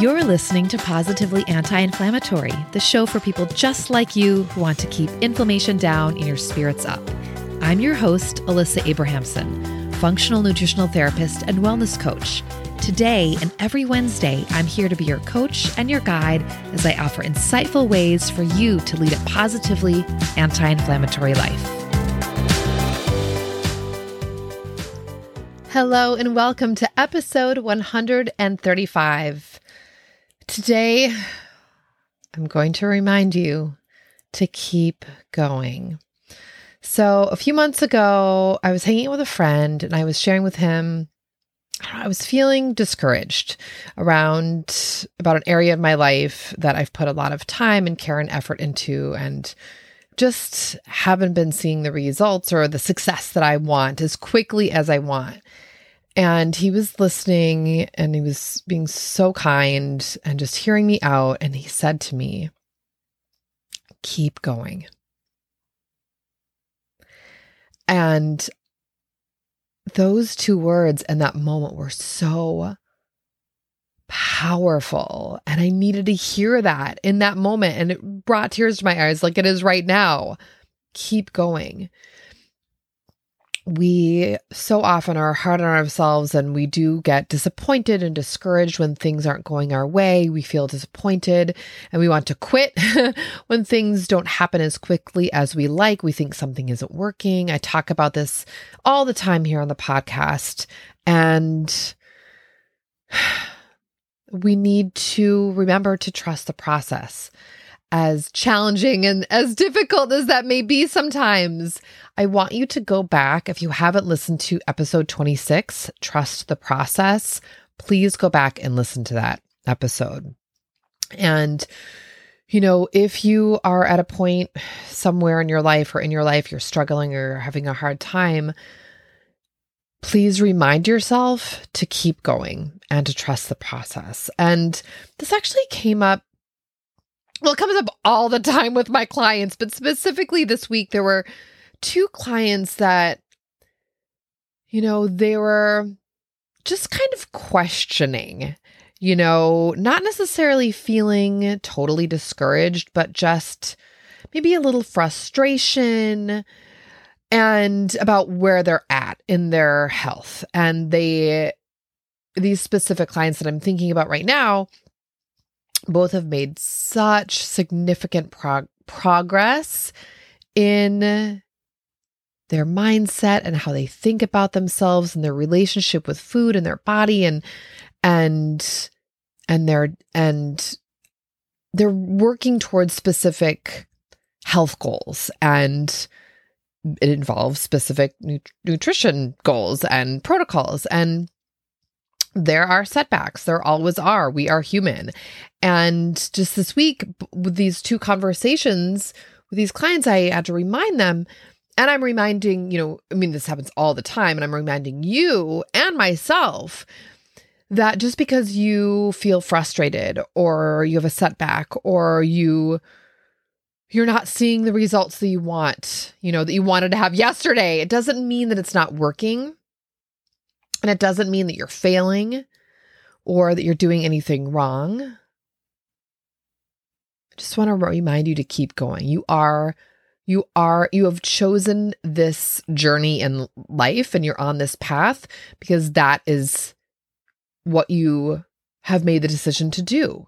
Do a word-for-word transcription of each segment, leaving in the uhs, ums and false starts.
You're listening to Positively Anti-Inflammatory, the show for people just like you who want to keep inflammation down and your spirits up. I'm your host, Alyssa Abrahamson, functional nutritional therapist and wellness coach. Today and every Wednesday, I'm here to be your coach and your guide as I offer insightful ways for you to lead a positively anti-inflammatory life. Hello and welcome to episode one hundred thirty-five. Today, I'm going to remind you to keep going. So a few months ago, I was hanging out with a friend and I was sharing with him, I, don't know, I was feeling discouraged around about an area of my life that I've put a lot of time and care and effort into and just haven't been seeing the results or the success that I want as quickly as I want. And he was listening and he was being so kind and just hearing me out. And he said to me, keep going. And those two words in that moment were so powerful. And I needed to hear that in that moment. And it brought tears to my eyes like it is right now. Keep going. We so often are hard on ourselves and we do get disappointed and discouraged when things aren't going our way. We feel disappointed and we want to quit when things don't happen as quickly as we like. We think something isn't working. I talk about this all the time here on the podcast, and we need to remember to trust the process. As challenging and as difficult as that may be sometimes, I want you to go back. If you haven't listened to episode twenty-six, Trust the Process, please go back and listen to that episode. And, you know, if you are at a point somewhere in your life or in your life, you're struggling or having a hard time, please remind yourself to keep going and to trust the process. And this actually came up Well, it comes up all the time with my clients, but specifically this week, there were two clients that, you know, they were just kind of questioning, you know, not necessarily feeling totally discouraged, but just maybe a little frustration and about where they're at in their health. And they, these specific clients that I'm thinking about right now, both have made such significant prog- progress in their mindset and how they think about themselves and their relationship with food and their body, and and and they're and they're working towards specific health goals, and it involves specific nu- nutrition goals and protocols, and there are setbacks. There always are. We are human. And just this week, with these two conversations with these clients, I had to remind them, and I'm reminding, you know, I mean, this happens all the time, and I'm reminding you and myself that just because you feel frustrated or you have a setback or you, you're not seeing the results that you want, you know, that you wanted to have yesterday, it doesn't mean that it's not working. And it doesn't mean that you're failing or that you're doing anything wrong. I just want to remind you to keep going. You are, you are, you have chosen this journey in life and you're on this path because that is what you have made the decision to do.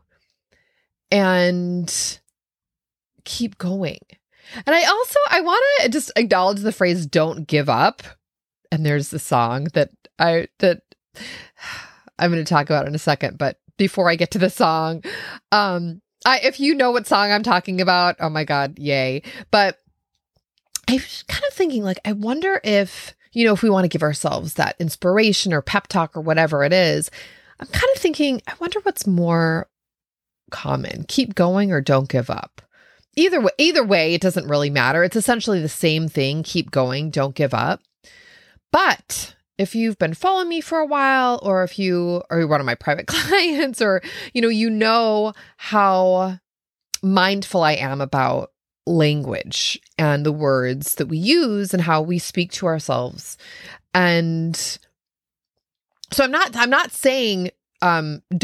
And keep going. And I also, I want to just acknowledge the phrase, don't give up. And there's the song that I, that I'm going to talk about in a second, but before I get to the song, um, I, if you know what song I'm talking about, oh my God, yay. But I was kind of thinking like, I wonder if, you know, if we want to give ourselves that inspiration or pep talk or whatever it is, I'm kind of thinking, I wonder what's more common, keep going or don't give up. Either way, either way, it doesn't really matter. It's essentially the same thing. Keep going, don't give up. But if you've been following me for a while, or if you are one of my private clients, or, you know, you know how mindful I am about language and the words that we use and how we speak to ourselves. And so I'm not, I'm not saying, um, don't,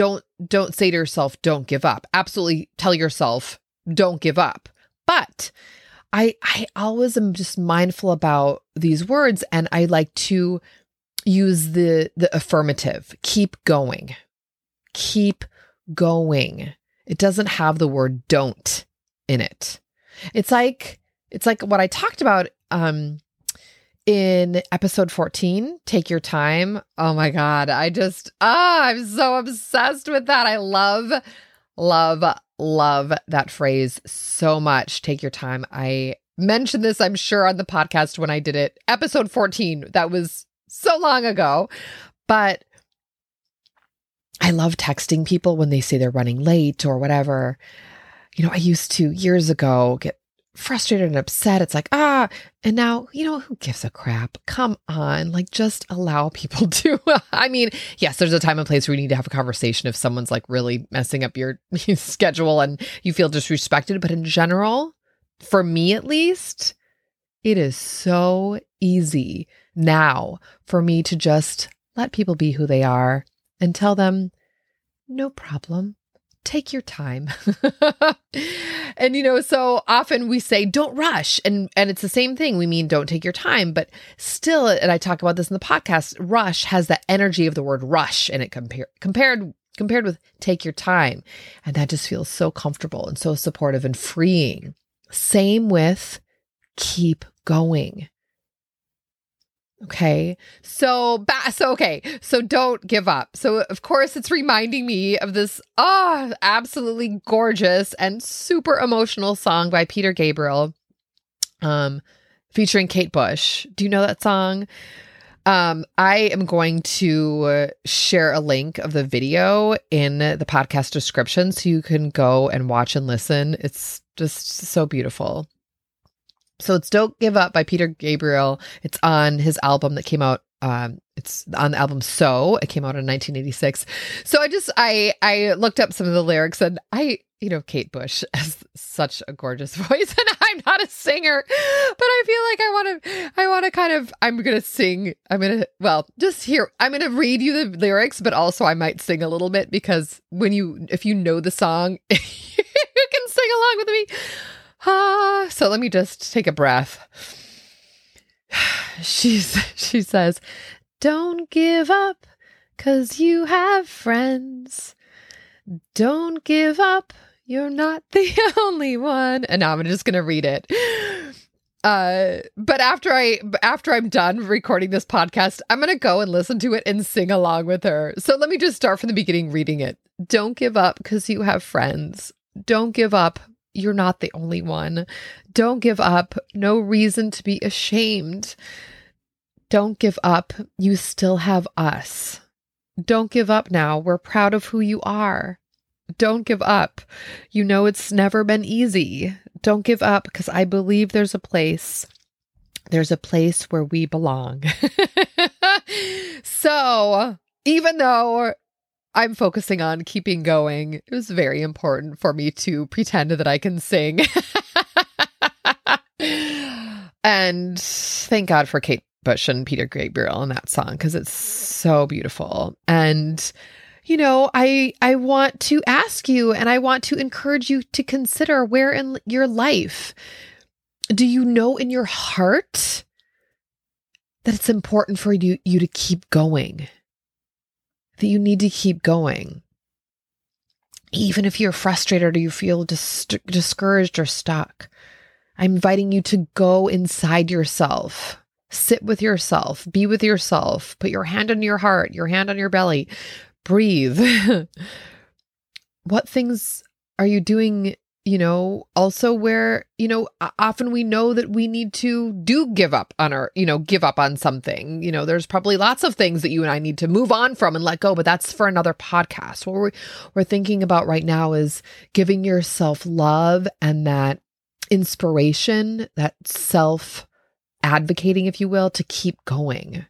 don't say to yourself, don't give up. Absolutely tell yourself, don't give up. But I I always am just mindful about these words, and I like to use the the affirmative. Keep going. Keep going. It doesn't have the word don't in it. It's like it's like what I talked about um in episode fourteen, Take Your Time. Oh my God. I just, ah, I'm so obsessed with that. I love, love, love that phrase so much. Take your time. I mentioned this, I'm sure, on the podcast when I did it. Episode fourteen, that was so long ago. But I love texting people when they say they're running late or whatever. You know, I used to years ago get frustrated and upset. It's like, ah, and now, you know, who gives a crap? Come on, like just allow people to. I mean, yes, there's a time and place where you need to have a conversation if someone's like really messing up your schedule and you feel disrespected. But in general, for me at least, it is so easy now for me to just let people be who they are and tell them, no problem. Take your time. And, you know, so often we say, don't rush. And, and it's the same thing. We mean, don't take your time, but still, and I talk about this in the podcast, rush has that energy of the word rush in it compare, compared, compared with take your time. And that just feels so comfortable and so supportive and freeing. Same with keep going. Okay. So, ba- so, okay. So don't give up. So of course it's reminding me of this, oh, absolutely gorgeous and super emotional song by Peter Gabriel, um, featuring Kate Bush. Do you know that song? Um, I am going to share a link of the video in the podcast description so you can go and watch and listen. It's just so beautiful. So it's Don't Give Up by Peter Gabriel. It's on his album that came out. Um, it's on the album So. It came out in nineteen eighty-six. So I just, I, I looked up some of the lyrics, and I, you know, Kate Bush has such a gorgeous voice, and I'm not a singer, but I feel like I want to, I want to kind of, I'm going to sing. I'm going to, well, just here, I'm going to read you the lyrics, but also I might sing a little bit because when you, if you know the song, you can sing along with me. Ah, so let me just take a breath. She's, she says, don't give up, 'cause you have friends. Don't give up, you're not the only one. And now I'm just going to read it. Uh, but after I, after I'm done recording this podcast, I'm going to go and listen to it and sing along with her. So let me just start from the beginning reading it. Don't give up, 'cause you have friends. Don't give up. You're not the only one. Don't give up. No reason to be ashamed. Don't give up. You still have us. Don't give up now. We're proud of who you are. Don't give up. You know it's never been easy. Don't give up, because I believe there's a place. There's a place where we belong. So even though I'm focusing on keeping going, it was very important for me to pretend that I can sing. And thank God for Kate Bush and Peter Gabriel in that song, because it's so beautiful. And, you know, I I want to ask you, and I want to encourage you to consider, where in your life do you know in your heart that it's important for you, you to keep going? That you need to keep going. Even if you're frustrated or you feel dis- discouraged or stuck, I'm inviting you to go inside yourself, sit with yourself, be with yourself, put your hand on your heart, your hand on your belly, breathe. What things are you doing, you know, also where, you know, often we know that we need to do give up on our, you know, give up on something. You know, there's probably lots of things that you and I need to move on from and let go, but that's for another podcast. What we're, we're thinking about right now is giving yourself love and that inspiration, that self advocating, if you will, to keep going.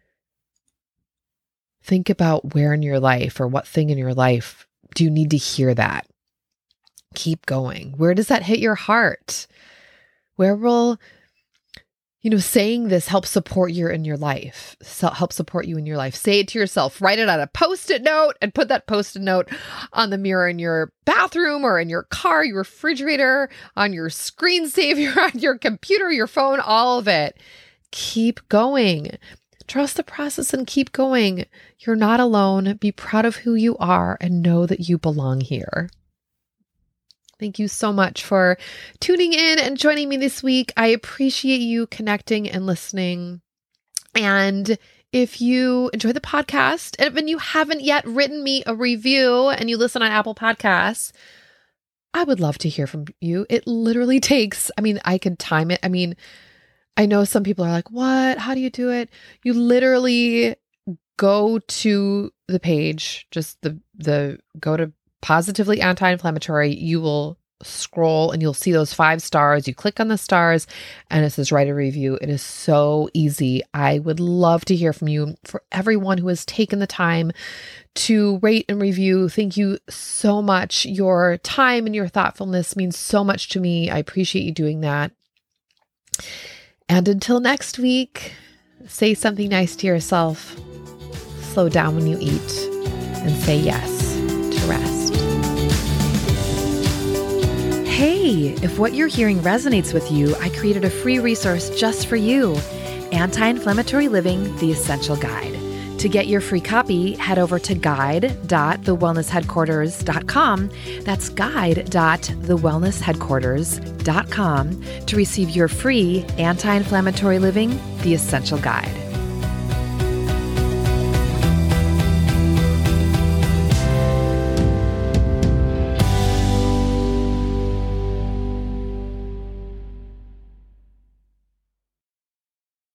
Think about where in your life or what thing in your life do you need to hear that? Keep going. Where does that hit your heart? Where will, you know, saying this helps support you in your life, so help support you in your life. Say it to yourself, write it on a Post-it note and put that Post-it note on the mirror in your bathroom or in your car, your refrigerator, on your screensaver, on your computer, your phone, all of it. Keep going. Trust the process and keep going. You're not alone. Be proud of who you are and know that you belong here. Thank you so much for tuning in and joining me this week. I appreciate you connecting and listening. And if you enjoy the podcast, and when you haven't yet written me a review and you listen on Apple Podcasts, I would love to hear from you. It literally takes, I mean, I could time it. I mean, I know some people are like, what? How do you do it? You literally go to the page, just the, the, go to Positively Anti-Inflammatory. You will scroll and you'll see those five stars. You click on the stars and it says write a review. It is so easy. I would love to hear from you. For everyone who has taken the time to rate and review, thank you so much. Your time and your thoughtfulness means so much to me. I appreciate you doing that. And until next week, say something nice to yourself. Slow down when you eat and say yes to rest. Hey, if what you're hearing resonates with you, I created a free resource just for you, Anti-Inflammatory Living, The Essential Guide. To get your free copy, head over to guide dot the wellness headquarters dot com. That's guide dot the wellness headquarters dot com to receive your free Anti-Inflammatory Living, The Essential Guide.